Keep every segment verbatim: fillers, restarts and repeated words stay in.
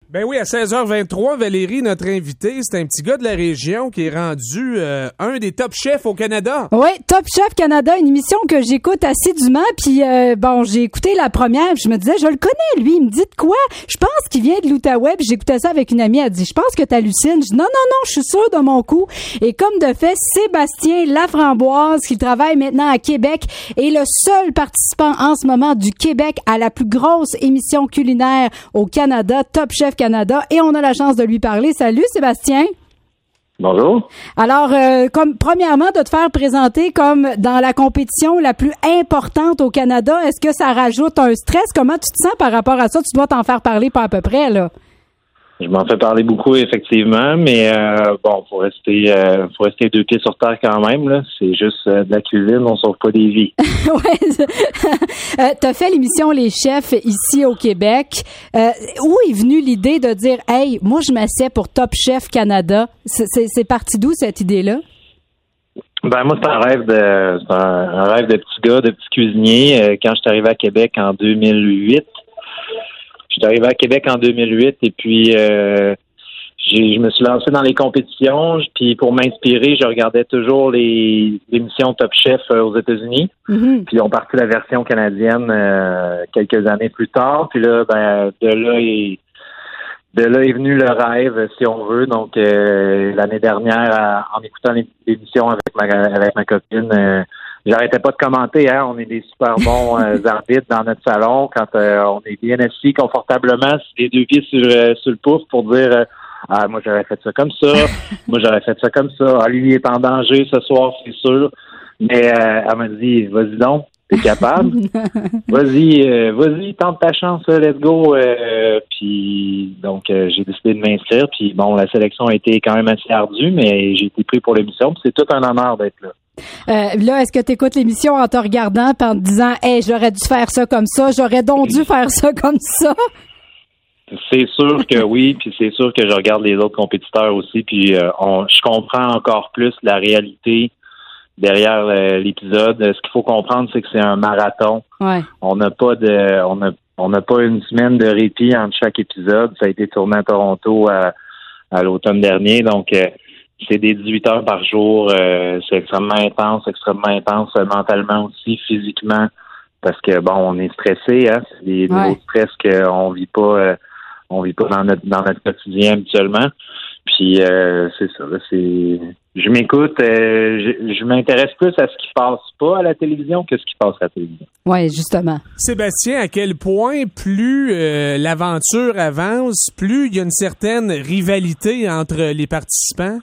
Ben oui, à seize heures vingt-trois, Valérie, notre invitée, c'est un petit gars de la région qui est rendu euh, un des top chefs au Canada. Oui, Top Chef Canada, une émission que j'écoute assidûment. Puis euh, bon, j'ai écouté la première, puis je me disais, je le connais, lui. Il me dit de quoi? Je pense qu'il vient de l'Outaouais. Puis j'écoutais ça avec une amie. Elle dit, je pense que t'hallucines. Je dis, non, non, non, je suis sûre de mon coup. Et comme de fait, Sébastien Laframboise, qui travaille maintenant à Québec, est le seul participant en ce moment du Québec à la plus grosse émission culinaire au Canada, Top Chef Canada, et on a la chance de lui parler. Salut Sébastien. Bonjour. Alors, euh, comme premièrement, de te faire présenter comme dans la compétition la plus importante au Canada, est-ce que ça rajoute un stress? Comment tu te sens par rapport à ça? Tu dois t'en faire parler pas à peu près, là. Je m'en fais parler beaucoup, effectivement, mais euh, bon, faut rester euh, faut rester deux pieds sur terre quand même, là. C'est juste euh, de la cuisine, on sauve pas des vies. Ouais. euh, t'as fait l'émission Les Chefs ici au Québec. Euh, où est venue l'idée de dire, hey, moi je m'assieds pour Top Chef Canada? C'est, c'est, c'est parti d'où cette idée-là? Ben moi, c'est un rêve de c'est un, un rêve de petit gars, de petit cuisinier. Euh, quand je suis arrivé à Québec en deux mille huit. Je suis arrivé à Québec en deux mille huit et puis euh, j'ai, je me suis lancé dans les compétitions. Puis pour m'inspirer, je regardais toujours les émissions Top Chef aux États-Unis. Mm-hmm. Puis on partit la version canadienne euh, quelques années plus tard. Puis là, ben de là est de là est venu le rêve, si on veut. Donc euh, l'année dernière, en écoutant l'émission avec ma avec ma copine. Euh, J'arrêtais pas de commenter, hein. On est des super bons euh, arbitres dans notre salon quand euh, on est bien assis confortablement, les deux pieds sur, euh, sur le pouce pour dire euh, ah moi j'aurais fait ça comme ça, moi j'aurais fait ça comme ça. Ah, lui il est en danger ce soir, c'est sûr. Mais euh, elle m'a dit vas-y donc, t'es capable, vas-y, euh, vas-y, tente ta chance, let's go. Euh, puis donc euh, j'ai décidé de m'inscrire. Puis bon, la sélection a été quand même assez ardue, mais j'ai été pris pour l'émission. Puis c'est tout un honneur d'être là. Euh, là, est-ce que tu écoutes l'émission en te regardant et en te disant « Hey, j'aurais dû faire ça comme ça, j'aurais donc dû faire ça comme ça? » C'est sûr que oui, puis c'est sûr que je regarde les autres compétiteurs aussi, puis euh, on, je comprends encore plus la réalité derrière euh, l'épisode. Ce qu'il faut comprendre, c'est que c'est un marathon. Ouais. On n'a pas de, on a, on n'a pas une semaine de répit entre chaque épisode. Ça a été tourné à Toronto à, à l'automne dernier, donc euh, c'est des dix-huit heures par jour. Euh, c'est extrêmement intense, extrêmement intense euh, mentalement aussi, physiquement, parce que bon, on est stressé, hein. C'est des ouais. niveaux de stress qu'on vit pas, euh, on vit pas dans notre dans notre quotidien habituellement. Puis euh, c'est ça. Là, c'est, je m'écoute, euh, je, je m'intéresse plus à ce qui passe pas à la télévision que ce qui passe à la télévision. Oui, justement. Sébastien, à quel point plus euh, l'aventure avance, plus il y a une certaine rivalité entre les participants?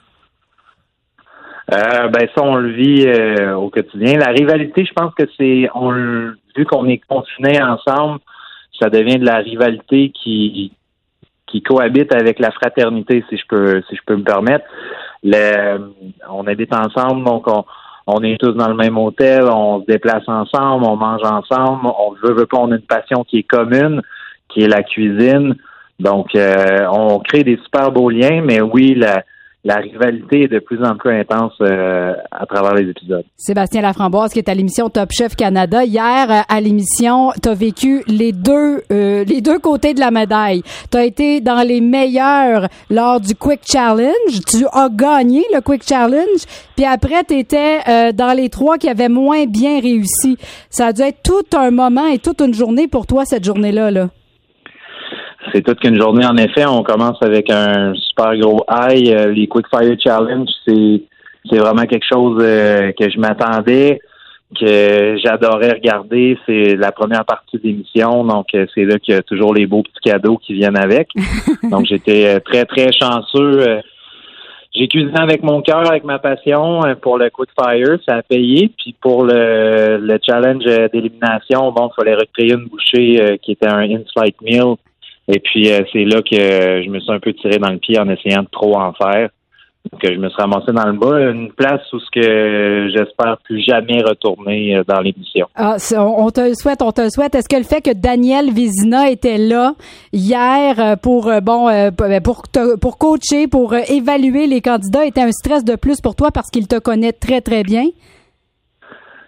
Euh, ben ça, on le vit euh, au quotidien. La rivalité, je pense que c'est, on vu qu'on est confinés ensemble, ça devient de la rivalité qui qui cohabite avec la fraternité, si je peux si je peux me permettre. Le, on habite ensemble, donc on, on est tous dans le même hôtel, on se déplace ensemble, on mange ensemble, on veut, veut pas, on a une passion qui est commune, qui est la cuisine. Donc, euh, on crée des super beaux liens, mais oui, la La rivalité est de plus en plus intense euh, à travers les épisodes. Sébastien Laframboise, qui est à l'émission Top Chef Canada. Hier, à l'émission, tu as vécu les deux euh, les deux côtés de la médaille. Tu as été dans les meilleurs lors du Quick Challenge. Tu as gagné le Quick Challenge. Puis après, tu étais euh, dans les trois qui avaient moins bien réussi. Ça a dû être tout un moment et toute une journée pour toi, cette journée-là, là. C'est toute qu'une journée, en effet. On commence avec un super gros high. Euh, les Quick Fire Challenge, c'est c'est vraiment quelque chose euh, que je m'attendais, que j'adorais regarder. C'est la première partie de l'émission, donc euh, c'est là qu'il y a toujours les beaux petits cadeaux qui viennent avec. Donc j'étais euh, très, très chanceux. Euh, j'ai cuisiné avec mon cœur, avec ma passion euh, pour le Quick Fire. Ça a payé. Puis pour le, le challenge d'élimination, bon, il fallait recréer une bouchée euh, qui était un in-flight meal. Et puis, euh, c'est là que je me suis un peu tiré dans le pied en essayant de trop en faire. Donc, je me suis ramassé dans le bas, une place où ce que j'espère plus jamais retourner dans l'émission. Ah, on te le souhaite, on te le souhaite. Est-ce que le fait que Daniel Vézina était là hier pour, bon, pour, te, pour coacher, pour évaluer les candidats était un stress de plus pour toi parce qu'il te connaît très, très bien?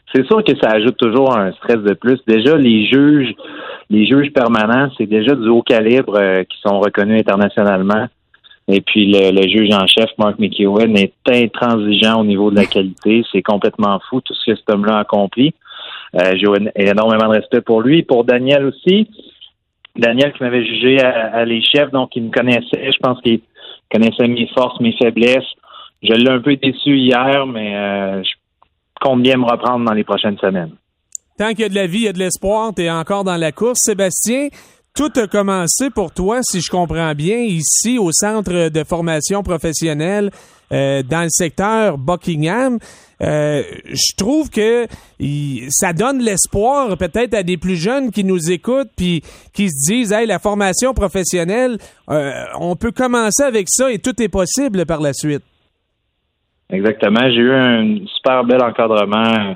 c'est sûr que ça ajoute toujours un stress de plus. Déjà, les juges, les juges permanents, c'est déjà du haut calibre euh, qui sont reconnus internationalement. Et puis le, le juge en chef, Mark McEwen, est intransigeant au niveau de la qualité. C'est complètement fou tout ce que cet homme-là a accompli. Euh, j'ai énormément de respect pour lui. Pour Daniel aussi. Daniel qui m'avait jugé à, à les chefs, donc il me connaissait. Je pense qu'il connaissait mes forces, mes faiblesses. Je l'ai un peu déçu hier, mais euh, je compte bien me reprendre dans les prochaines semaines. Tant qu'il y a de la vie, il y a de l'espoir. Tu es encore dans la course. Sébastien, tout a commencé pour toi, si je comprends bien, ici au Centre de formation professionnelle euh, dans le secteur Buckingham. Euh, je trouve que il, ça donne l'espoir peut-être à des plus jeunes qui nous écoutent puis qui se disent « Hey, la formation professionnelle, euh, on peut commencer avec ça et tout est possible par la suite. » Exactement. J'ai eu un super bel encadrement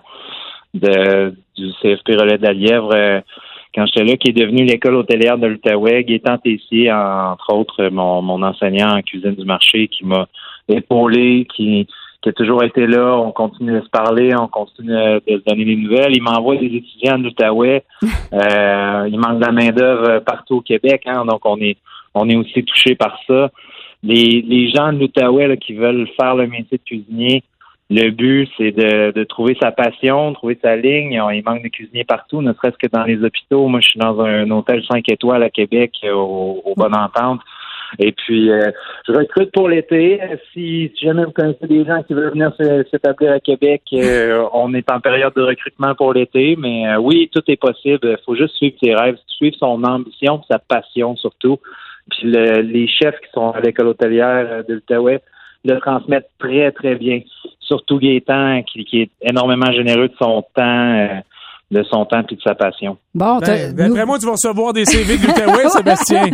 de, du C F P Relais de la Lièvre euh, quand j'étais là, qui est devenu l'école hôtelière de l'Outaouais. Gaétan Tessier, entre autres, mon, mon enseignant en cuisine du marché, qui m'a épaulé, qui, qui a toujours été là. On continue de se parler, on continue de se donner des nouvelles. Il m'envoie des étudiants de l'Outaouais. Euh, il manque de la main-d'œuvre partout au Québec, hein, donc on est on est aussi touché par ça. Les, les gens de l'Outaouais là, qui veulent faire le métier de cuisinier, le but, c'est de, de trouver sa passion, trouver sa ligne. Il manque de cuisiniers partout, ne serait-ce que dans les hôpitaux. Moi, je suis dans un hôtel cinq étoiles à Québec, au, au Bonne Entente. Et puis, euh, je recrute pour l'été. Si, si jamais vous connaissez des gens qui veulent venir s'établir à Québec, euh, on est en période de recrutement pour l'été. Mais euh, oui, tout est possible. Il faut juste suivre ses rêves, suivre son ambition, sa passion surtout. Puis le, les chefs qui sont à l'école hôtelière de l'Outaouais le transmettent très, très bien. Surtout Gaétan, qui, qui est énormément généreux de son temps, euh, de son temps puis de sa passion. Bon, ben, d'après nous... moi, tu vas recevoir des C V de l'Outaouais, Sébastien.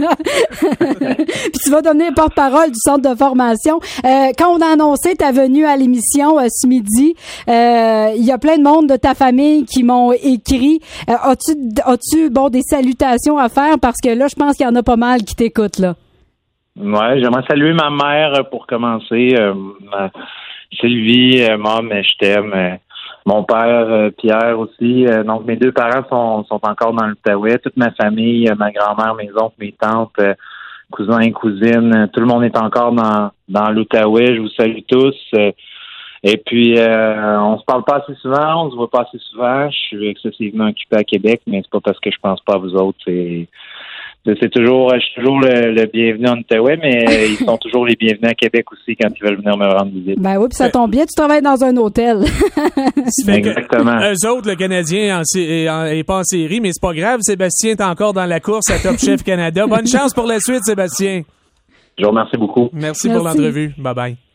Puis tu vas devenir porte-parole du centre de formation. Euh, quand on a annoncé ta venue à l'émission euh, ce midi, il euh, y a plein de monde de ta famille qui m'ont écrit. Euh, as-tu, as-tu bon des salutations à faire parce que là, je pense qu'il y en a pas mal qui t'écoutent là. Ouais, j'aimerais saluer ma mère pour commencer. Euh, ma Sylvie, euh, maman, je t'aime. Euh, mon père, euh, Pierre aussi. Euh, donc, mes deux parents sont, sont encore dans l'Outaouais. Toute ma famille, euh, ma grand-mère, mes oncles, mes tantes, euh, cousins et cousines, euh, tout le monde est encore dans, dans l'Outaouais. Je vous salue tous. Euh, et puis, euh, on se parle pas assez souvent, on se voit pas assez souvent. Je suis excessivement occupé à Québec, mais c'est pas parce que je pense pas à vous autres. C'est... C'est toujours, je suis toujours le, le bienvenu en Outaouais, mais ils sont toujours les bienvenus à Québec aussi quand ils veulent venir me rendre visite. Ben oui, puis ça tombe bien, tu travailles dans un hôtel. Exactement. Eux autres, le Canadien n'est pas en série, mais c'est pas grave. Sébastien est encore dans la course à Top Chef Canada. Bonne chance pour la suite, Sébastien. Je vous remercie beaucoup. Merci, Merci. pour l'entrevue. Bye bye.